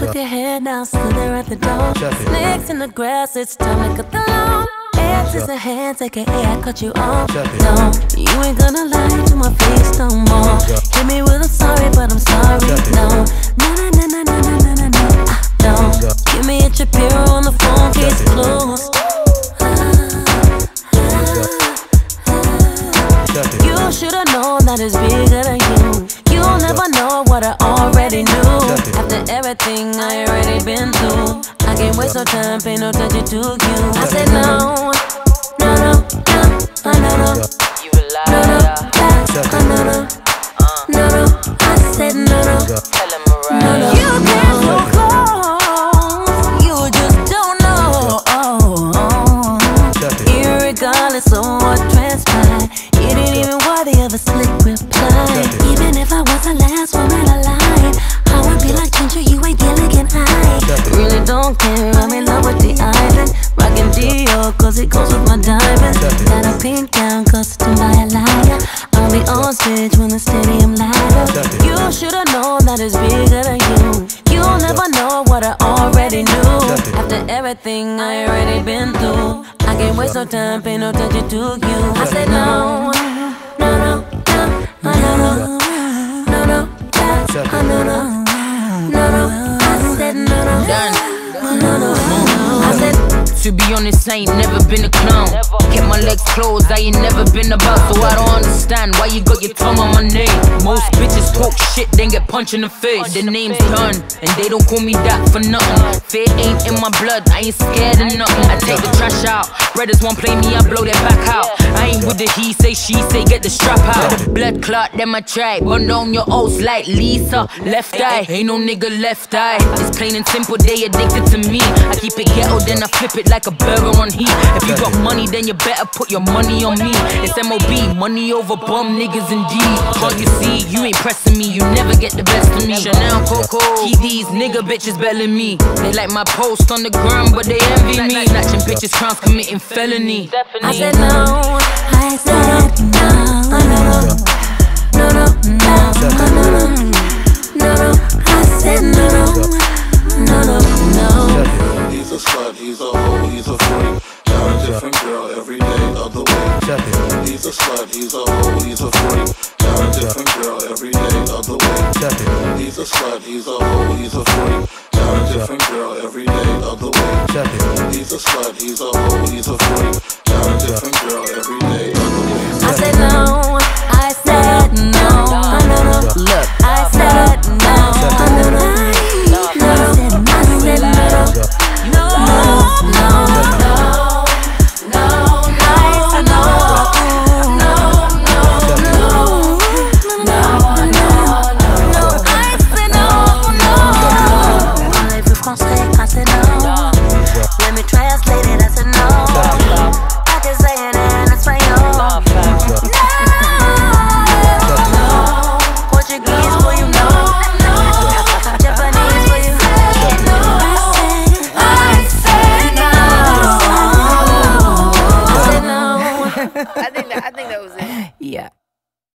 with your head now, still there at the door. Snakes in the grass, it's time to cut the lawn. Exes and hands, aka I cut you off. No, you ain't gonna lie to my face no more. Hit me with a sorry, but I'm sorry. No, no. Don't give me a Shapiro on the phone, case closed. You should've known that it's bigger than you. You'll never know what I already knew. After everything I already been through, I can't waste no time, pay no attention to you. I said no. You a liar. No, I said no. Tell him Mariah. You came so close, you just don't know. Irregardless of what transpired, you didn't even worthy of a slick reply. Even if I was the last woman alive, I would be like Ginger, you ain't Gilligan High. Really don't care, I'm in love with the island. Rockin' Dior, cause it goes with my diamonds. Got a pink gown, costumed by a liar. I'll be on stage when the stadium light up. You should've known that it's bigger than you. You'll never know what I already knew. After everything I already been through, I can't waste no time, pay no attention to you. I said no. I said no. I said, to be honest, I ain't never been a clown. Kept my legs closed, I ain't never been about. So I don't understand why you got your tongue on my name. Most bitches talk shit, then get punched in the face. The name's done, and they don't call me that for nothing. Fear ain't in my blood, I ain't scared of nothing. I take the trash out, brothers won't play me, I blow their back out. I ain't with the he say, she say, get the strap out. The blood clot, then my tribe, run down your oats like Lisa. Left eye, ain't no nigga left eye. It's plain and simple, they addicted to me. I keep it ghetto, then I flip it like a burger on heat. If you got money, then you better put your money on me. It's MOB, money over bum niggas indeed. Can't you see, you ain't pressing me, you never get the best of me. Chanel, Coco, keep these nigga bitches belling me. They like my post on the ground, but they envy me. Snatching bitches, crowns, committing felony. I said no. I said no. I said no. He's a slut, he's a hoe, he's a freak. Got a different girl every day of the week. He's a slut, he's a hoe, he's a freak. Got a different girl every day of the week. He's a slut, he's a hoe, he's a freak. Got a different girl every day of the week. He's a slut, he's a hoe, he's a freak. Got a different girl every day of the week. I said no.